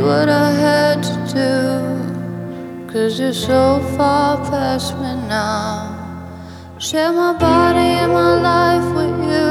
what I had to do, 'cause you're so far past me now. Share my body and my life with you,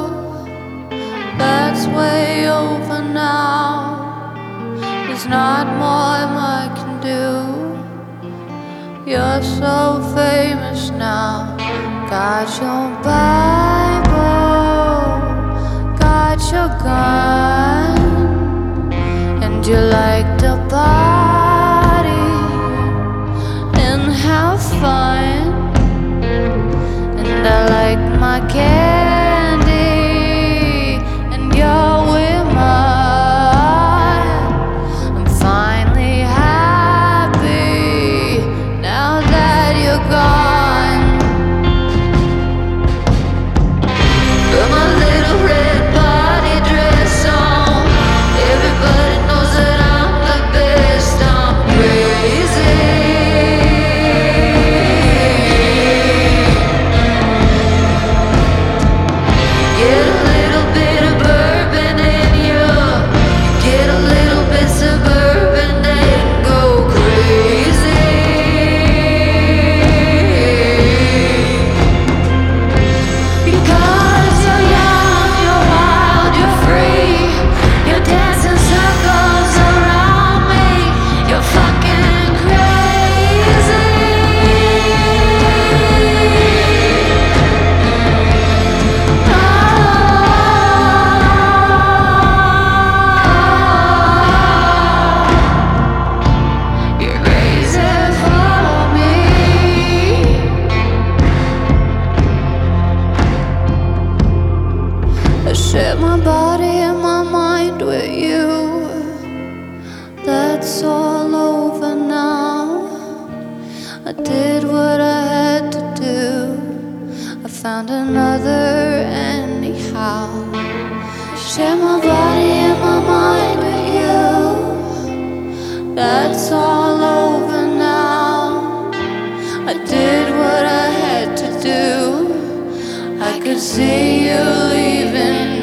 that's way over now. There's not more I can do. You're so famous now. Got your Bible, got your gun, and you like to party and have fun. And I like my candy, and you're with mine. I'm finally happy now that you're gone. Put my little red body dress on. Everybody knows that I'm the best. I'm crazy. Get a little bit of bourbon in you. Get a little bit suburban and go crazy. Because you're young, you're wild, you're free. You're dancing circles around me. You're fucking crazy. You're crazy for me. I share my body and my mind with you, that's all over now. I did what I had to do. I found another anyhow. Share my body and my mind with you, that's all over now. I did what I had to do. I could see you leaving